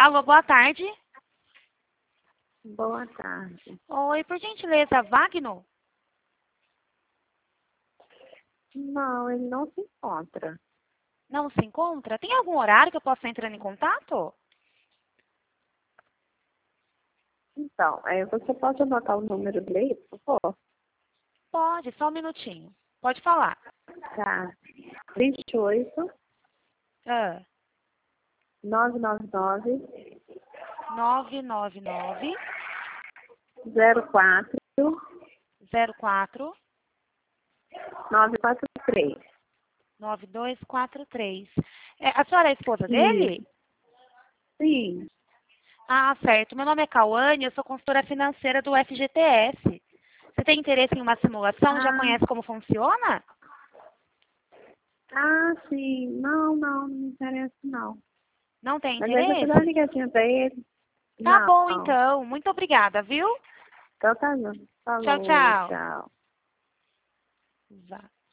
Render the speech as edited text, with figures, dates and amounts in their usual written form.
Alô, boa tarde. Boa tarde. Oi, por gentileza, Wagner? Não, ele não se encontra. Não se encontra? Tem algum horário que eu possa entrar em contato? Então, você pode anotar o número dele, por favor? Pode, só um minutinho. Pode falar. Tá. 28 Ah, 999 999 04 04 943. 9243. A senhora é a esposa Isso. dele? Sim. Ah, certo. Meu nome é Cauane, eu sou consultora financeira do FGTS. Você tem interesse em uma simulação? Já Ah, conhece como funciona? sim. Não me interessa, não. Não tem Mas aí você dá uma interesse? ligadinha pra ele. Tá Não. bom, então. Muito obrigada, viu? Então tá bom. Tchau, Falou, tchau. tchau. Vá.